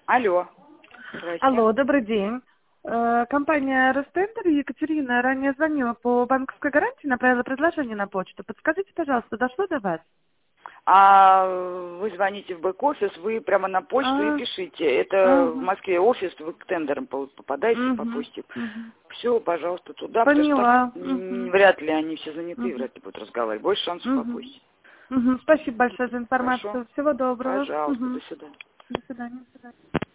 Алло. Здрасте. Алло, добрый день. Компания Ростендер, Екатерина ранее звонила по банковской гарантии, направила предложение на почту. Подскажите, пожалуйста, дошло до вас? А вы звоните в бэк-офис, вы прямо на почту и пишите. Это в Москве офис, вы к тендерам попадаете по почте. Все, пожалуйста, туда, Поняла. потому что так, вряд ли они все заняты, вряд ли будут разговаривать. Больше шансов по почте. Спасибо большое за информацию. Хорошо. Всего доброго. Пожалуйста, до свидания. До свидания.